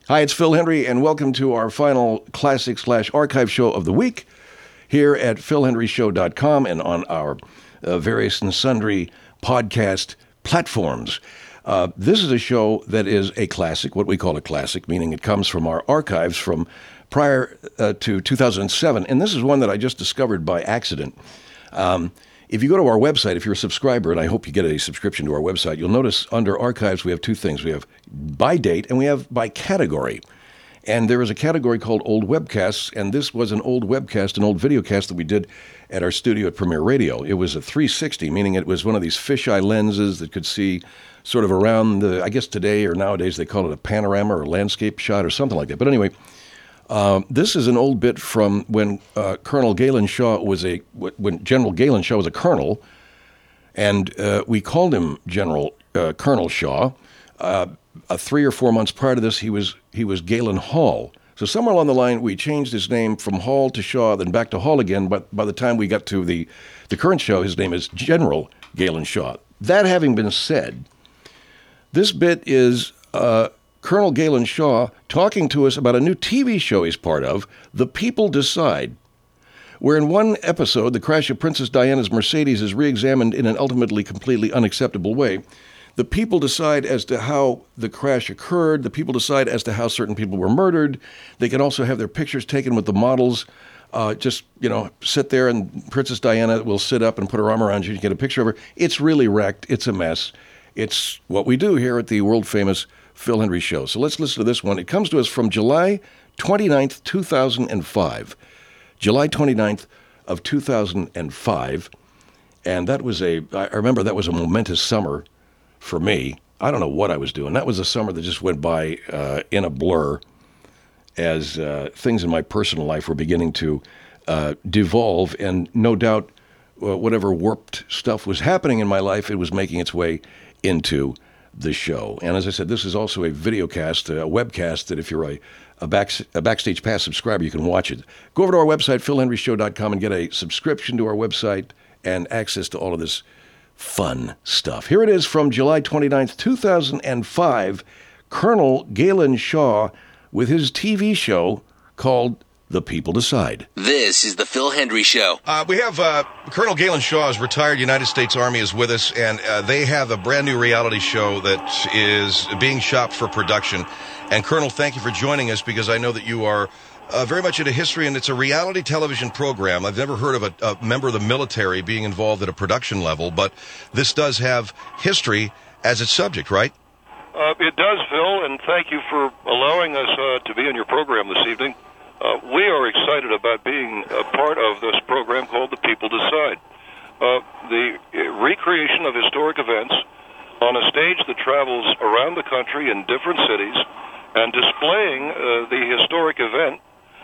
Hi, it's Phil Hendrie, and welcome to our final classic/archive show of the week here at philhendrieshow.com and on our various and sundry podcast platforms. This is a show that is a classic, what we call a classic, meaning it comes from our archives from prior to 2007. And this is one that I just discovered by accident. If you go to our website, if you're a subscriber, and I hope you get a subscription to our website, you'll notice under archives we have two things. We have by date and we have by category. And there is a category called old webcasts, and this was an old webcast, an old videocast that we did at our studio at Premier Radio. It was a 360, meaning it was one of these fisheye lenses that could see sort of around the, I guess today or nowadays they call it a panorama or a landscape shot or something like that. But anyway, this is an old bit from when Colonel Galen Shaw when General Galen Shaw was a colonel, and we called him General Colonel Shaw. 3 or 4 months prior to this, he was Galen Hall. So somewhere along the line, we changed his name from Hall to Shaw, then back to Hall again. But by the time we got to the current show, his name is General Galen Shaw. That having been said, this bit is Colonel Galen Shaw talking to us about a new TV show he's part of, The People Decide, where in one episode, the crash of Princess Diana's Mercedes is re-examined in an ultimately completely unacceptable way. The people decide as to how the crash occurred. The people decide as to how certain people were murdered. They can also have their pictures taken with the models. Sit there and Princess Diana will sit up and put her arm around you and get a picture of her. It's really wrecked. It's a mess. It's what we do here at the world-famous Phil Hendrie Show. So let's listen to this one. It comes to us from July 29th, 2005. July 29th of 2005. And I remember that was a momentous summer for me. I don't know what I was doing. That was a summer that just went by in a blur as things in my personal life were beginning to devolve. And no doubt, whatever warped stuff was happening in my life, it was making its way into the show. And as I said, this is also a videocast, a webcast that if you're a Backstage Pass subscriber, you can watch it. Go over to our website, philhendrieshow.com, and get a subscription to our website and access to all of this fun stuff. Here it is from July 29th, 2005, Colonel Galen Shaw with his TV show called The People Decide. This is the Phil Hendrie Show. We have Colonel Galen Shaw, is retired United States Army, is with us, and they have a brand new reality show that is being shopped for production. And Colonel, thank you for joining us, because I know that you are very much into history, and it's a reality television program. I've never heard of a member of the military being involved at a production level, but this does have history as its subject, right? It does, Phil, and thank you for allowing us to be on your program this evening. We are excited about being a part of this program called The People Decide. The recreation of historic events on a stage that travels around the country in different cities and displaying the historic event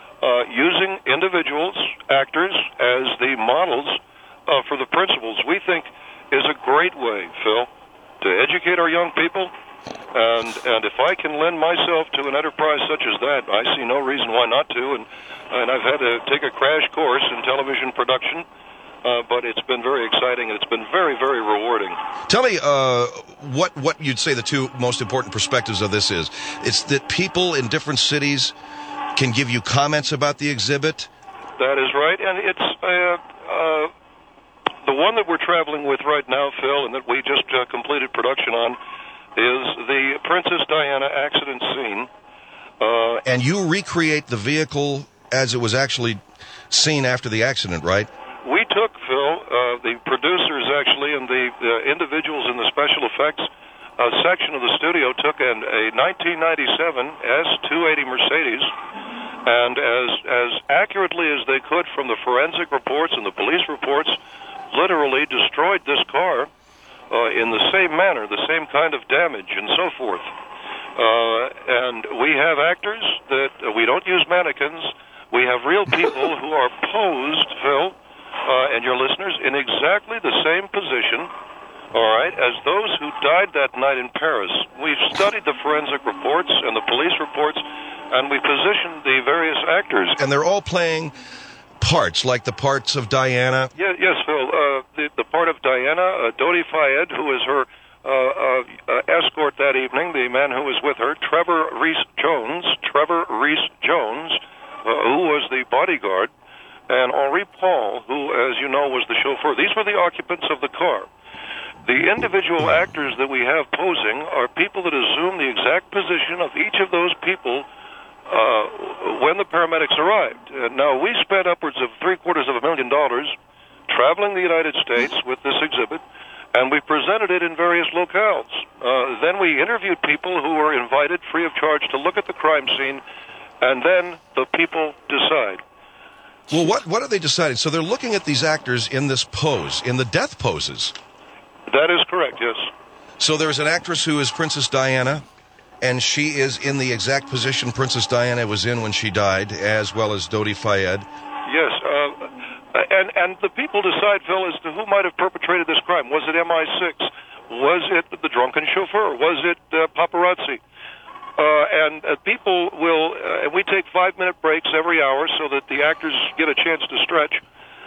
using individuals, actors, as the models for the principles, we think is a great way, Phil, to educate our young people. And if I can lend myself to an enterprise such as that, I see no reason why not to. And I've had to take a crash course in television production, but it's been very exciting, and it's been very, very rewarding. Tell me what you'd say the two most important perspectives of this is. It's that people in different cities can give you comments about the exhibit? That is right, and it's the one that we're traveling with right now, Phil, and that we just completed production on, is the Princess Diana accident scene. And you recreate the vehicle as it was actually seen after the accident, right? We took, Phil, the producers actually and the individuals in the special effects section of the studio took a 1997 S280 Mercedes, and as accurately as they could from the forensic reports and the police reports, literally destroyed this car in the same manner, the same kind of damage and so forth. And we have actors that we don't use mannequins. We have real people who are posed, Phil, and your listeners, in exactly the same position, all right, as those who died that night in Paris. We've studied the forensic reports and the police reports, and we positioned the various actors. And they're all playing parts, like the parts of Diana? Yes, Phil. The part of Diana, Dodi Fayed, who is her escort that evening, the man who was with her, Trevor Reese Jones, chauffeur. These were the occupants of the car. The individual actors that we have posing are people that assume the exact position of each of those people when the paramedics arrived. Now, we spent upwards of $750,000 traveling the United States with this exhibit, and we presented it in various locales. Then we interviewed people who were invited free of charge to look at the crime scene, and then the people decide. Well, what are they deciding? So they're looking at these actors in this pose, in the death poses. That is correct, yes. So there's an actress who is Princess Diana, and she is in the exact position Princess Diana was in when she died, as well as Dodi Fayed. Yes, and the people decide, Phil, as to who might have perpetrated this crime. Was it MI6? Was it the drunken chauffeur? Was it paparazzi? And people will, and we take 5-minute breaks every hour so that the actors get a chance to stretch.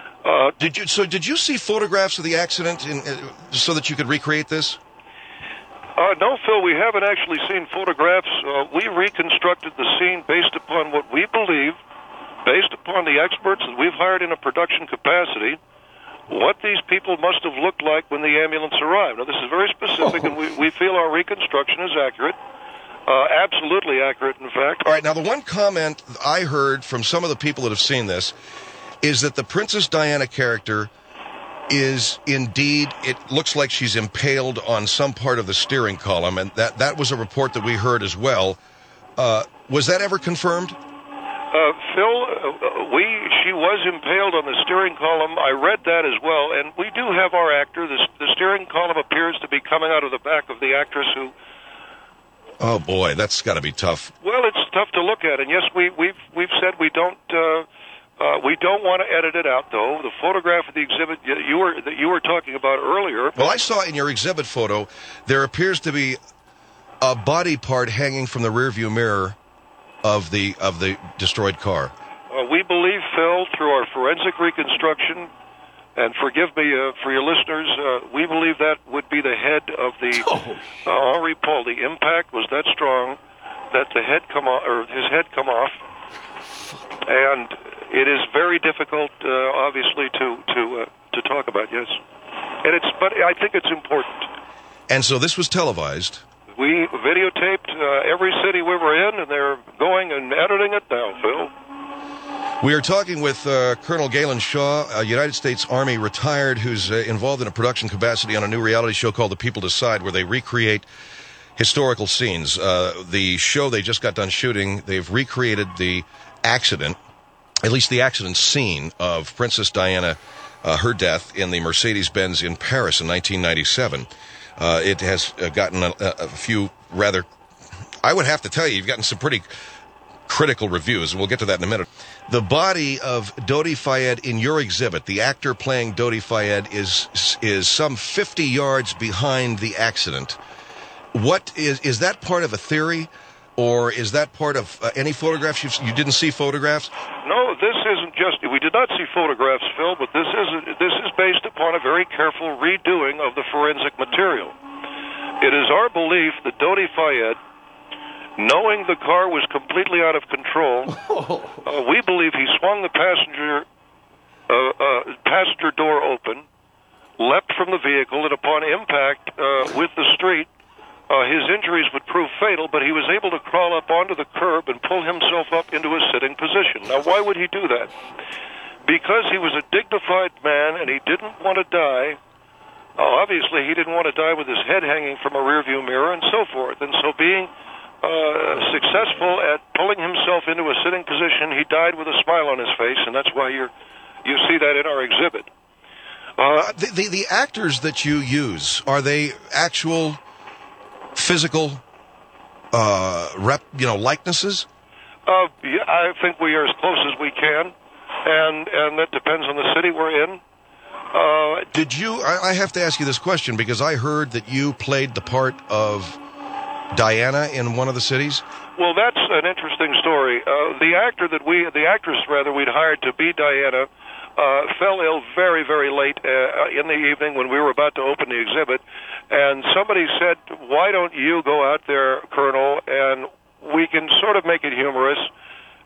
Did you see photographs of the accident so that you could recreate this? No, Phil, we haven't actually seen photographs. We reconstructed the scene based upon what we believe, based upon the experts that we've hired in a production capacity, what these people must have looked like when the ambulance arrived. Now, this is very specific, and we feel our reconstruction is accurate. Absolutely accurate, in fact. All right, now the one comment I heard from some of the people that have seen this is that the Princess Diana character is indeed, it looks like she's impaled on some part of the steering column, and that was a report that we heard as well. Was that ever confirmed? Phil, she was impaled on the steering column. I read that as well, and we do have our actor. The steering column appears to be coming out of the back of the actress who... Oh boy, that's got to be tough. Well, it's tough to look at, and yes, we've said we don't want to edit it out, though. The photograph of the exhibit that you were talking about earlier. Well, I saw in your exhibit photo there appears to be a body part hanging from the rearview mirror of the destroyed car. We believe, Phil, through our forensic reconstruction, and forgive me for your listeners, we believe that would be the head of the Henri Paul. The impact was that strong that the head his head come off, and it is very difficult, obviously, to talk about. Yes, but I think it's important. And so this was televised. We videotaped every city we were in, and they're going and editing it now, Phil. We are talking with Colonel Galen Shaw, a United States Army retired, who's involved in a production capacity on a new reality show called The People Decide, where they recreate historical scenes. The show they just got done shooting, they've recreated the accident, at least the accident scene of Princess Diana, her death in the Mercedes-Benz in Paris in 1997. It has gotten a few rather, I would have to tell you, you've gotten some pretty critical reviews, and we'll get to that in a minute. The body of Dodi Fayed in your exhibit, the actor playing Dodi Fayed, is some 50 yards behind the accident. What is that part of a theory, or is that part of any photographs? You didn't see photographs? No, this isn't just. We did not see photographs, Phil, but this is based upon a very careful redoing of the forensic material. It is our belief that Dodi Fayed, knowing the car was completely out of control, we believe he swung the passenger door open, leapt from the vehicle, and upon impact with the street, his injuries would prove fatal, but he was able to crawl up onto the curb and pull himself up into a sitting position. Now, why would he do that? Because he was a dignified man, and he didn't want to die. Obviously, he didn't want to die with his head hanging from a rearview mirror and so forth. And so being successful at pulling himself into a sitting position, he died with a smile on his face, and that's why you see that in our exhibit. The actors that you use, are they actual physical likenesses? Yeah, I think we are as close as we can, and that depends on the city we're in. Did you? I have to ask you this question because I heard that you played the part of Diana in one of the cities. Well, that's an interesting story. The actress we'd hired to be Diana, fell ill very, very late in the evening when we were about to open the exhibit, and somebody said, "Why don't you go out there, Colonel, and we can sort of make it humorous,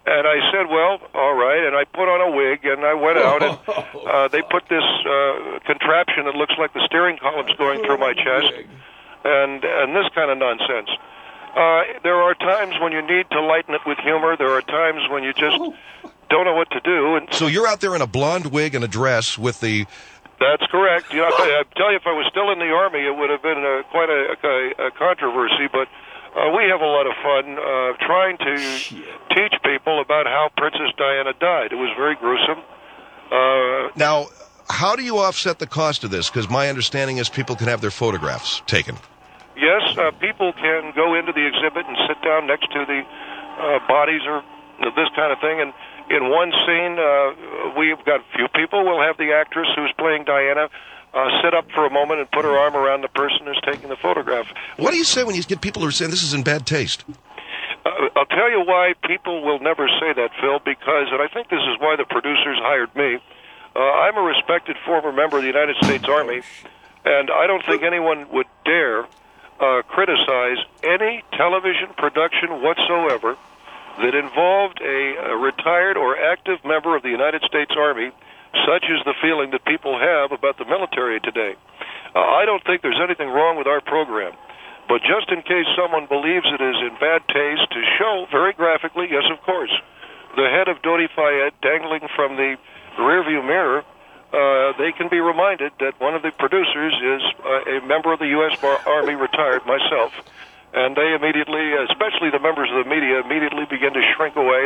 And I said, well, all right. And I put on a wig, and I went out, and they put this contraption that looks like the steering column's going through my chest, and this kind of nonsense. There are times when you need to lighten it with humor. There are times when you just don't know what to do. And so you're out there in a blonde wig and a dress with the... That's correct. You know, I tell you, if I was still in the Army, it would have been quite a controversy, but... we have a lot of fun trying to teach people about how Princess Diana died. It was very gruesome. Now, how do you offset the cost of this? Because my understanding is people can have their photographs taken. Yes, people can go into the exhibit and sit down next to the bodies or this kind of thing. And in one scene, we've got a few people. We'll have the actress who's playing Diana sit up for a moment and put her arm around the person who's taking the photograph. What do you say when you get people who are saying this is in bad taste? I'll tell you why people will never say that, Phil, because, and I think this is why the producers hired me, I'm a respected former member of the United States Army, and I don't think anyone would dare criticize any television production whatsoever that involved a retired or active member of the United States Army. Such is the feeling that people have about the military today. I don't think there's anything wrong with our program. But just in case someone believes it is in bad taste to show very graphically, yes, of course, the head of Dodi Fayed dangling from the rearview mirror, they can be reminded that one of the producers is a member of the U.S. Army, retired, myself. And they immediately, especially the members of the media, immediately begin to shrink away.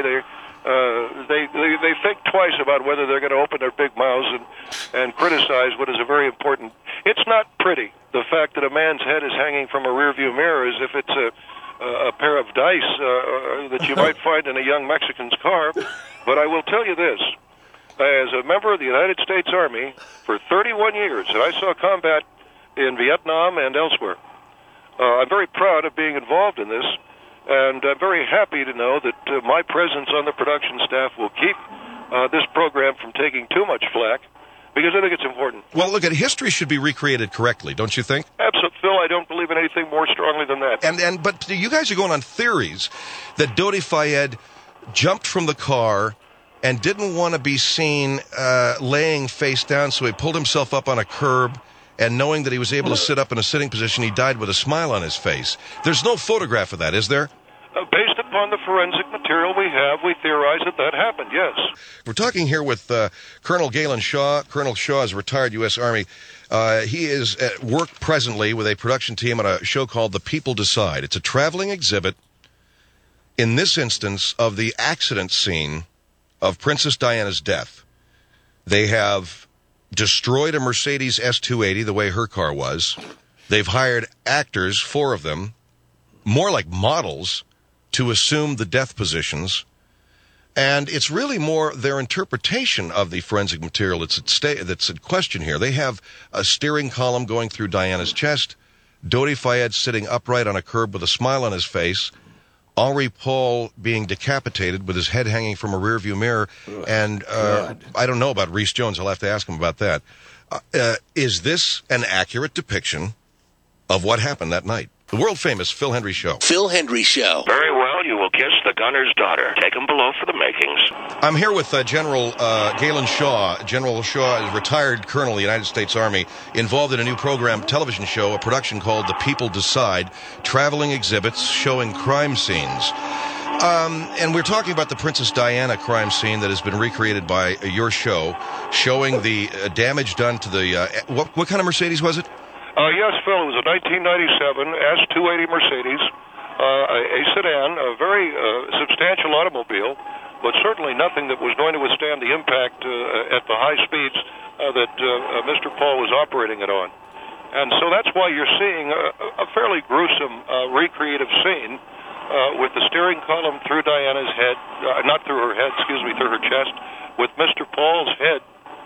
They think twice about whether they're going to open their big mouths and criticize what is a very important... It's not pretty, the fact that a man's head is hanging from a rearview mirror as if it's a pair of dice that you might find in a young Mexican's car. But I will tell you this. As a member of the United States Army for 31 years, and I saw combat in Vietnam and elsewhere, I'm very proud of being involved in this, and I'm very happy to know that my presence on the production staff will keep this program from taking too much flack, because I think it's important. Well, look, history should be recreated correctly, don't you think? Absolutely, Phil. I don't believe in anything more strongly than that. But you guys are going on theories that Dodi Fayed jumped from the car and didn't want to be seen laying face down, so he pulled himself up on a curb. And knowing that he was able to sit up in a sitting position, he died with a smile on his face. There's no photograph of that, is there? Based upon the forensic material we have, we theorize that happened, yes. We're talking here with Colonel Galen Shaw. Colonel Shaw is a retired U.S. Army. He is at work presently with a production team on a show called The People Decide. It's a traveling exhibit, in this instance, of the accident scene of Princess Diana's death. They have destroyed a Mercedes S280 the way her car was. They've hired actors, 4 of them, more like models, to assume the death positions. And it's really more their interpretation of the forensic material that's at question here. They have a steering column going through Diana's chest, Dodi Fayed sitting upright on a curb with a smile on his face, Henri Paul being decapitated with his head hanging from a rearview mirror, and I don't know about Rhys Jones. I'll have to ask him about that. Is this an accurate depiction of what happened that night? The world-famous Phil Hendrie Show. Phil Hendrie Show. Very well, you will kiss the gunner's daughter. Take him below for the makings. I'm here with General Galen Shaw. General Shaw is a retired colonel of the United States Army, involved in a new television show, a production called The People Decide, traveling exhibits showing crime scenes. And we're talking about the Princess Diana crime scene that has been recreated by your show, showing the damage done to the... what kind of Mercedes was it? Yes, Phil, it was a 1997 S280 Mercedes, a sedan, a very substantial automobile, but certainly nothing that was going to withstand the impact at the high speeds that Mr. Paul was operating it on. And so that's why you're seeing a fairly gruesome recreative scene with the steering column through Diana's head, not through her head, through her chest, with Mr. Paul's head,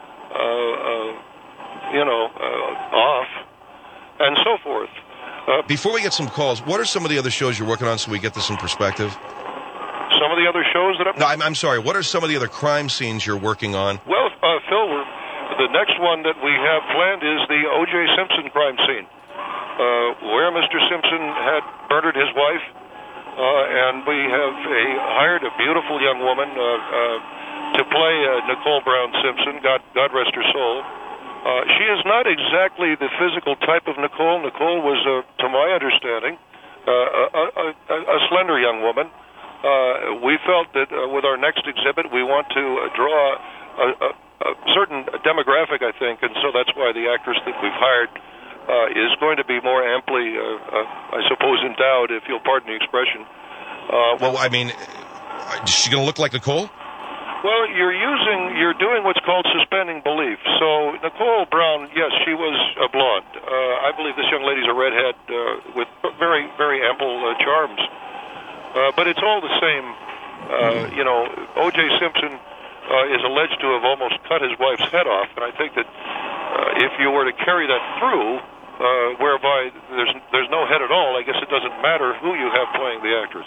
off, and so forth. Before we get some calls, what are some of the other shows you're working on so we get this in perspective? Some of the other shows that I'm sorry, what are some of the other crime scenes you're working on? Well, Phil, the next one that we have planned is the O.J. Simpson crime scene, where Mr. Simpson had murdered his wife. and we have hired a beautiful young woman to play Nicole Brown Simpson. God rest her soul. She is not exactly the physical type of Nicole. Nicole was, to my understanding, a slender young woman. We felt that with our next exhibit, we want to draw a certain demographic, I think, and so that's why the actress that we've hired is going to be more amply, I suppose, endowed, if you'll pardon the expression. Well, I mean, is she going to look like Nicole? Well, you're doing what's called suspending belief. So Nicole Brown, yes, she was a blonde. I believe this young lady's a redhead with very, very ample charms. But it's all the same. O.J. Simpson is alleged to have almost cut his wife's head off, and I think that if you were to carry that through, whereby there's no head at all, I guess it doesn't matter who you have playing the actress.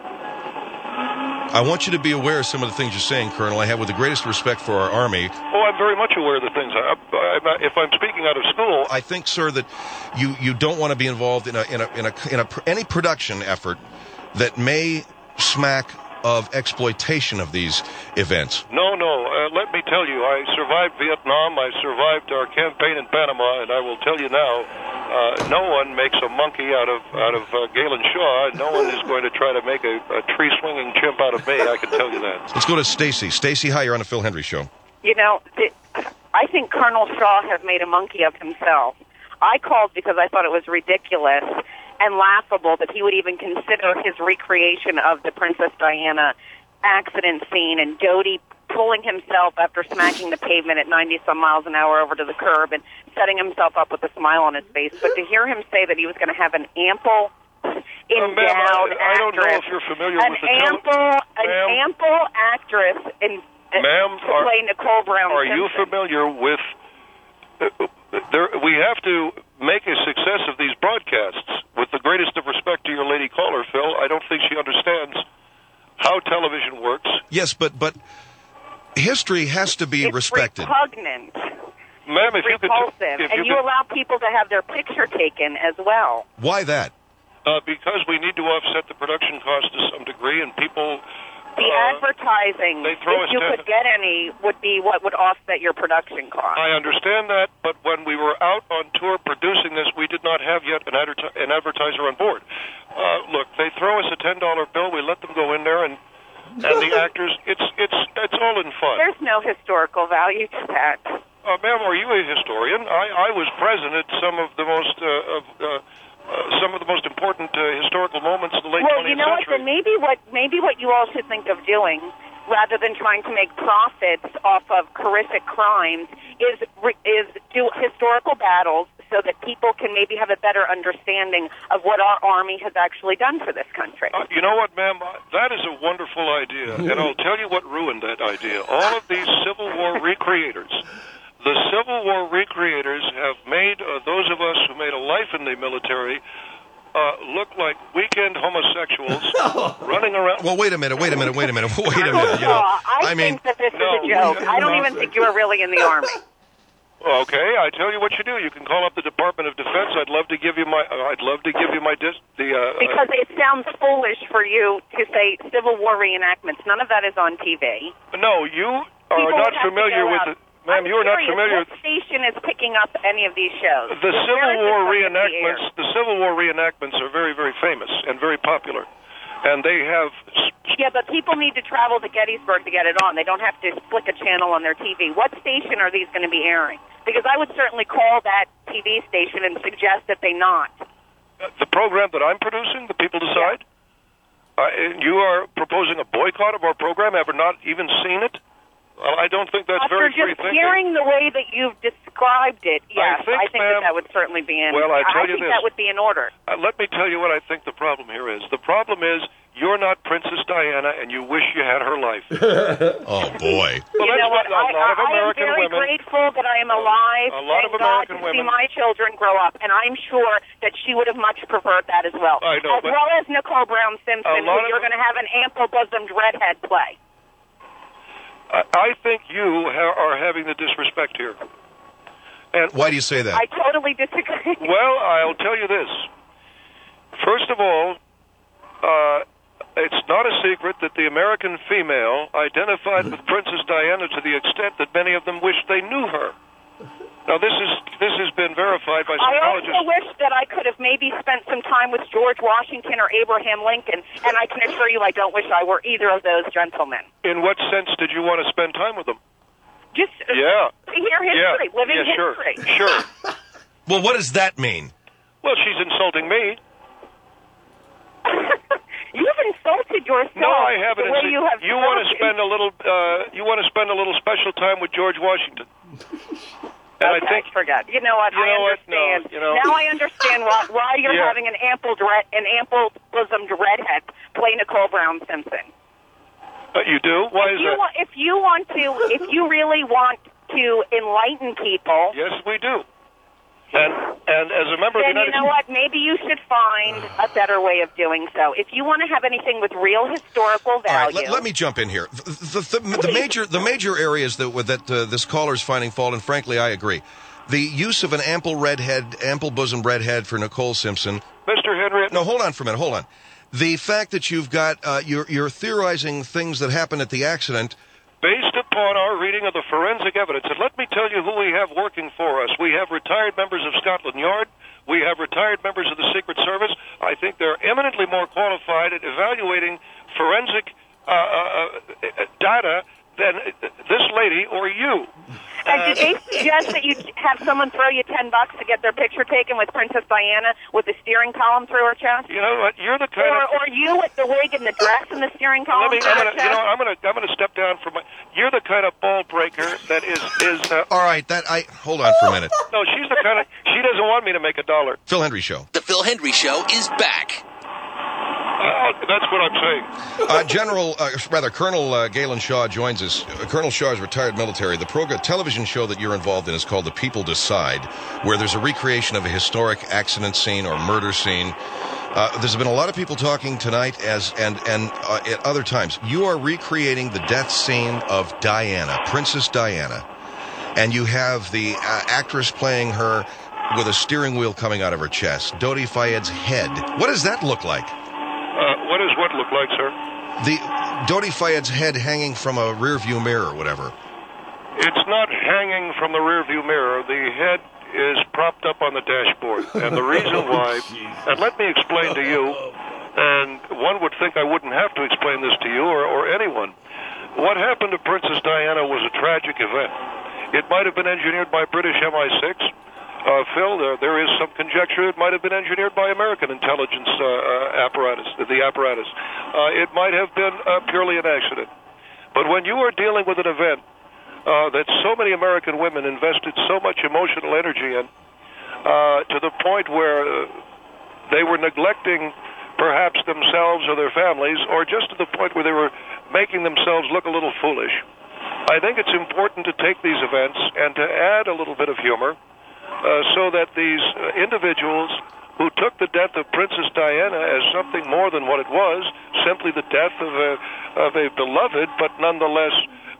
I want you to be aware of some of the things you're saying, Colonel. I have with the greatest respect for our Army. Oh, I'm very much aware of the things. If I'm speaking out of school, I think, sir, that you don't want to be involved in any production effort that may smack of exploitation of these events. No. Let me tell you, I survived Vietnam. I survived our campaign in Panama, and I will tell you now, no one makes a monkey out of Galen Shaw. No one is going to try to make a tree-swinging chimp out of me, I can tell you that. Let's go to Stacy. Stacy, hi, you're on the Phil Hendry Show. You know, I think Colonel Shaw has made a monkey of himself. I called because I thought it was ridiculous and laughable that he would even consider his recreation of the Princess Diana accident scene and Dodi pulling himself after smacking the pavement at 90-some miles an hour over to the curb and setting himself up with a smile on his face. But to hear him say that he was going to have an ample, endowed I don't know if you're familiar with an ample actress to play Nicole Brown Are Simpson. you familiar with... we have to make a success of these broadcasts. With the greatest of respect to your lady caller, Phil, I don't think she understands how television works. Yes, but history has to be respected. It's repugnant. Ma'am, if repulsive. And you allow people to have their picture taken as well. Why that? Because we need to offset the production cost to some degree, and people... The advertising, if you could get any, would be what would offset your production cost. I understand that, but when we were out on tour producing this, we did not have yet an advertiser on board. Look, they throw us a $10 bill, we let them go in there, and the actors, it's all in fun. There's no historical value to that. Ma'am, are you a historian? I was present at some of the most important historical moments of the late 20th century. Well, you know what? Then maybe what you all should think of doing, rather than trying to make profits off of horrific crimes, is do historical battles so that people can maybe have a better understanding of what our Army has actually done for this country. You know what, ma'am? That is a wonderful idea, and I'll tell you what ruined that idea. All of these Civil War recreators. The Civil War recreators have made those of us who made a life in the military look like weekend homosexuals running around. Well, wait a minute. You know, I think that this is a joke. I don't even think you are really in the Army. Okay, I tell you what you do. You can call up the Department of Defense. I'd love to give you my. Because it sounds foolish for you to say Civil War reenactments. None of that is on TV. No, you are not familiar with it. Ma'am, you are not familiar. What station is picking up any of these shows? The Civil War reenactments. The Civil War reenactments are very, very famous and very popular, and they have. Yeah, but people need to travel to Gettysburg to get it on. They don't have to flick a channel on their TV. What station are these going to be airing? Because I would certainly call that TV station and suggest that they not. The program that I'm producing, The People Decide. You are proposing a boycott of our program. Ever not even seen it? I don't think that's very free thinking. After just hearing the way that you've described it, yes, I think that would certainly be in. Well, I think that would be in order. Let me tell you what I think the problem here is. The problem is you're not Princess Diana, and you wish you had her life. Oh boy! Well, you know what? I am very grateful that I am alive. A lot of American women. See my children grow up, and I'm sure that she would have much preferred that as well. I know, as well as Nicole Brown Simpson, who you're going to have an ample-bosomed redhead play. I think you are having the disrespect here. And why do you say that? I totally disagree. Well, I'll tell you this. First of all, it's not a secret that the American female identified with Princess Diana to the extent that many of them wished they knew her. Now, this has been verified by psychologists. I also wish that I could have maybe spent some time with George Washington or Abraham Lincoln, and I can assure you I don't wish I were either of those gentlemen. In what sense did you want to spend time with them? Just Yeah. to hear history, living history. Sure. Well, what does that mean? Well, she's insulting me. You've insulted yourself. No, I haven't. The way you have you want to spend a little. You want to spend a little special time with George Washington. And Okay, I think forget. You know what? I understand. No, Now I understand why you're Yeah. having an ample bosomed redhead play Nicole Brown Simpson. You do. Why is that? If you really want to enlighten people, Yes, we do. And as a member of the then you United know what? Maybe you should find a better way of doing so. If you want to have anything with real historical All value, right, let me jump in here. The major areas that this caller is finding fault, and frankly, I agree. The use of an ample bosom redhead for Nicole Simpson. Mr. Henry. No, hold on for a minute. Hold on. The fact that you've got you're theorizing things that happened at the accident. Based upon our reading of the forensic evidence, and let me tell you who we have working for us. We have retired members of Scotland Yard. We have retired members of the Secret Service. I think they're eminently more qualified at evaluating forensic data than this lady or you. and did they suggest that you have someone throw you $10 to get their picture taken with Princess Diana with the steering column through her chest? You know what? You're the kind of... Or you with the wig and the dress and the steering column through her chest? I'm gonna step down from my... You're the kind of ball breaker that is All right, hold on for a minute. no, she's the kind of... She doesn't want me to make $1. Phil Hendry Show. The Phil Hendry Show is back. That's what I'm saying. Colonel Galen Shaw joins us. Colonel Shaw is retired military. The television show that you're involved in is called The People Decide, where there's a recreation of a historic accident scene or murder scene. There's been a lot of people talking tonight and at other times. You are recreating the death scene of Diana, Princess Diana, and you have the actress playing her with a steering wheel coming out of her chest, Dodi Fayed's head. What does that look like? What does what look like, sir? The Dodi Fayed's head hanging from a rearview mirror or whatever. It's not hanging from the rearview mirror. The head is propped up on the dashboard. And the reason why, and let me explain to you, and one would think I wouldn't have to explain this to you or anyone. What happened to Princess Diana was a tragic event. It might have been engineered by British MI6. Phil, there is some conjecture it might have been engineered by American intelligence apparatus. It might have been purely an accident. But when you are dealing with an event that so many American women invested so much emotional energy in, to the point where they were neglecting perhaps themselves or their families, or just to the point where they were making themselves look a little foolish, I think it's important to take these events and to add a little bit of humor, so that these individuals who took the death of Princess Diana as something more than what it was, simply the death of a beloved, but nonetheless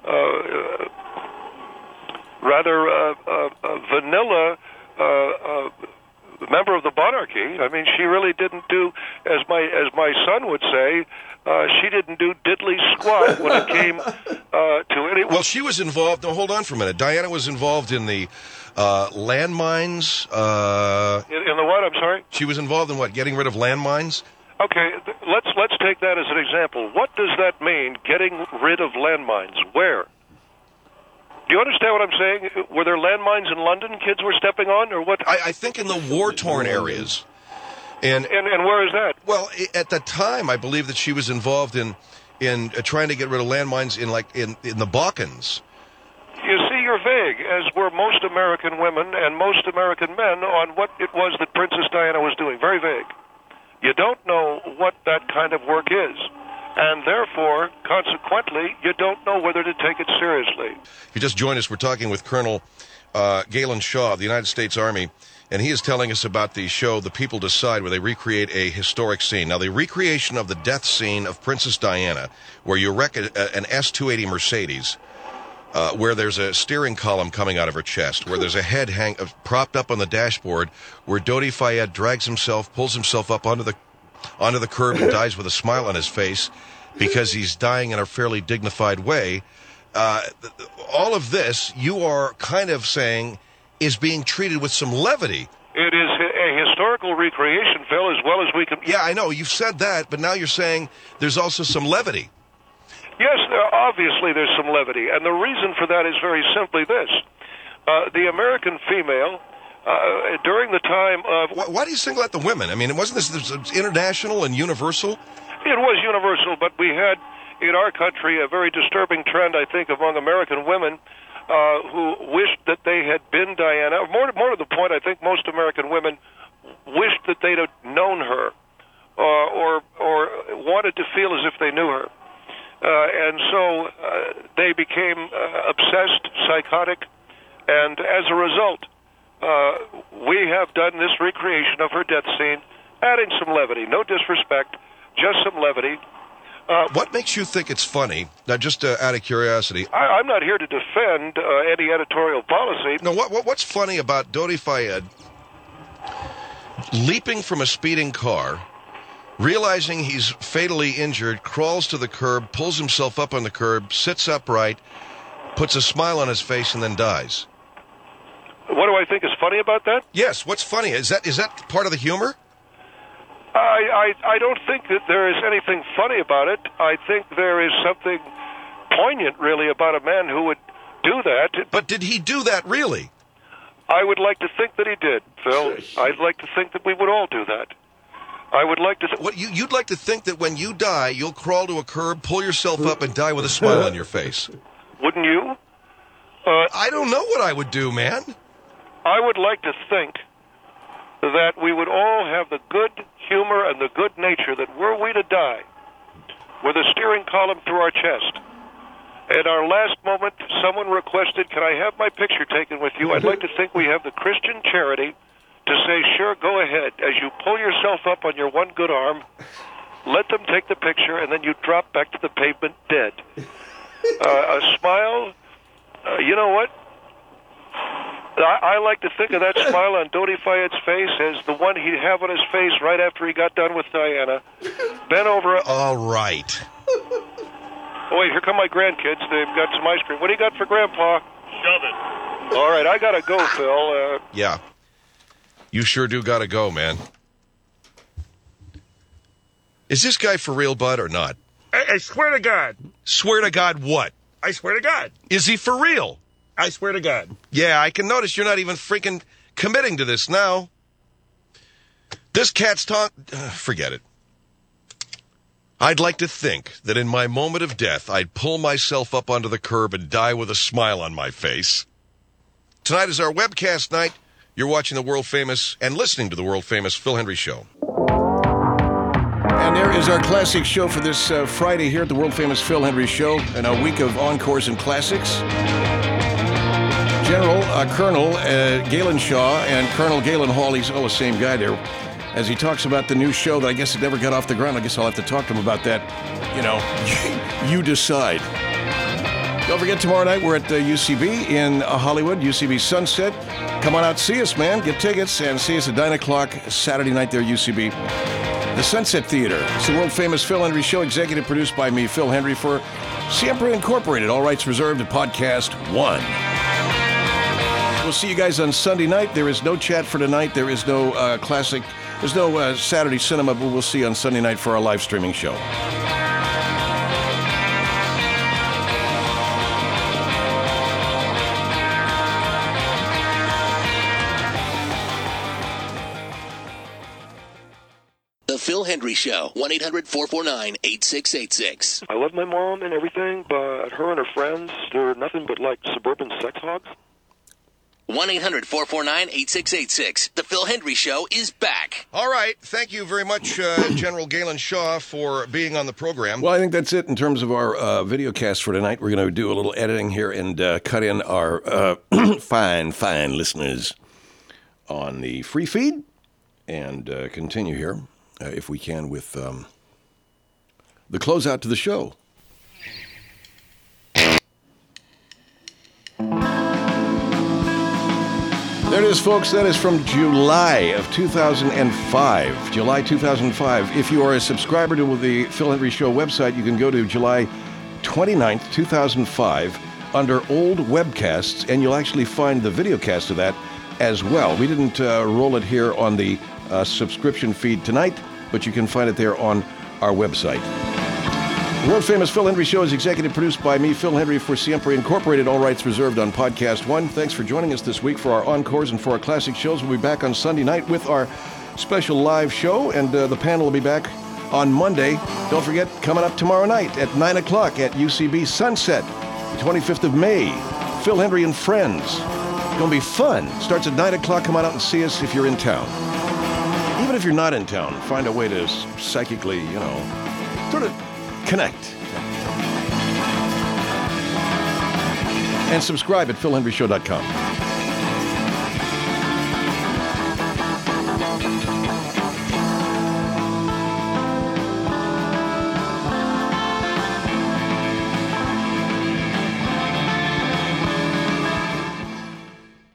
rather vanilla member of the monarchy. I mean, she really didn't do, as my son would say, she didn't do diddly squat when it came to any... Well, she was involved... No, hold on for a minute. Diana was involved in the landmines... In the what? I'm sorry? She was involved in what? Getting rid of landmines? Okay, let's take that as an example. What does that mean, getting rid of landmines? Where? Do you understand what I'm saying? Were there landmines in London kids were stepping on, or what? I think in the war-torn areas. And where is that? Well, at the time, I believe that she was involved in trying to get rid of landmines in the Balkans. You see, you're vague, as were most American women and most American men on what it was that Princess Diana was doing. Very vague. You don't know what that kind of work is. And therefore, consequently, you don't know whether to take it seriously. If you just joined us, we're talking with Colonel Galen Shaw of the United States Army, and he is telling us about the show The People Decide, where they recreate a historic scene. Now, the recreation of the death scene of Princess Diana, where you wreck an S-280 Mercedes, where there's a steering column coming out of her chest, where there's a head propped up on the dashboard, where Dodi Fayed pulls himself up onto the onto the curb and dies with a smile on his face because he's dying in a fairly dignified way. All of this, you are kind of saying, is being treated with some levity. It is a historical recreation, Phil, as well as we can... Yeah, I know, you've said that, but now you're saying there's also some levity. Yes, obviously there's some levity, and the reason for that is very simply this. The American female, during the time of... Why do you single out the women? I mean, wasn't this international and universal? It was universal, but we had in our country a very disturbing trend, I think, among American women who wished that they had been Diana. More to the point, I think most American women wished that they'd have known her or wanted to feel as if they knew her. And so they became obsessed, psychotic, and as a result, we have done this recreation of her death scene, adding some levity. No disrespect, just some levity. What makes you think it's funny? Now, just out of curiosity. I'm not here to defend any editorial policy. No, what's funny about Dodi Fayed leaping from a speeding car, realizing he's fatally injured, crawls to the curb, pulls himself up on the curb, sits upright, puts a smile on his face, and then dies? What do I think is funny about that? Yes, what's funny? Is that part of the humor? I don't think that there is anything funny about it. I think there is something poignant, really, about a man who would do that. But did he do that, really? I would like to think that he did, Phil. I'd like to think that we would all do that. I would like to... You'd like to think that when you die, you'll crawl to a curb, pull yourself up, and die with a smile on your face. Wouldn't you? I don't know what I would do, man. I would like to think that we would all have the good humor and the good nature that were we to die with a steering column through our chest, at our last moment someone requested, can I have my picture taken with you? I'd like to think we have the Christian charity to say, sure, go ahead. As you pull yourself up on your one good arm, let them take the picture, and then you drop back to the pavement dead. A smile, you know what? I like to think of that smile on Dodi Fayed's face as the one he'd have on his face right after he got done with Diana. Bent over... All right. Oh, wait, here come my grandkids. They've got some ice cream. What do you got for Grandpa? Shove it. All right, I gotta go, Phil. Yeah. You sure do gotta go, man. Is this guy for real, Bud, or not? I swear to God. Swear to God what? I swear to God. Is he for real? I swear to God. Yeah, I can notice you're not even freaking committing to this now. This cat's forget it. I'd like to think that in my moment of death, I'd pull myself up onto the curb and die with a smile on my face. Tonight is our webcast night. You're watching the world-famous and listening to the world-famous Phil Hendrie Show. And there is our classic show for this Friday here at the world-famous Phil Hendrie Show, and a week of encores and classics. General Colonel Galen Shaw and Colonel Galen Hall, he's the same guy there, as he talks about the new show that I guess it never got off the ground. I guess I'll have to talk to him about that. You know, you decide. Don't forget, tomorrow night we're at the UCB in Hollywood, UCB Sunset. Come on out, see us, man. Get tickets and see us at 9 o'clock Saturday night there at UCB. The Sunset Theater. It's the world-famous Phil Hendrie Show, executive produced by me, Phil Hendrie, for Siempre Incorporated. All rights reserved at Podcast 1. We'll see you guys on Sunday night. There is no chat for tonight. There is no classic. There's no Saturday cinema, but we'll see you on Sunday night for our live streaming show. The Phil Hendrie Show, 1-800-449-8686. I love my mom and everything, but her and her friends, they're nothing but like suburban sex hogs. 1-800-449-8686. The Phil Hendrie Show is back. All right. Thank you very much, General Galen Shaw, for being on the program. Well, I think that's it in terms of our video cast for tonight. We're going to do a little editing here and cut in our fine listeners on the free feed and continue here, if we can, with the closeout to the show. There it is, folks. That is from July of 2005. July 2005. If you are a subscriber to the Phil Hendrie Show website, you can go to July 29th, 2005, under old webcasts, and you'll actually find the videocast of that as well. We didn't roll it here on the subscription feed tonight, but you can find it there on our website. The world-famous Phil Hendrie Show is executive produced by me, Phil Hendrie, for Siempre Incorporated. All rights reserved on Podcast One. Thanks for joining us this week for our encores and for our classic shows. We'll be back on Sunday night with our special live show, and the panel will be back on Monday. Don't forget, coming up tomorrow night at 9 o'clock at UCB Sunset, the 25th of May, Phil Hendrie and Friends. It's going to be fun. Starts at 9 o'clock. Come on out and see us if you're in town. Even if you're not in town, find a way to psychically, sort of connect. And subscribe at philhendrieshow.com.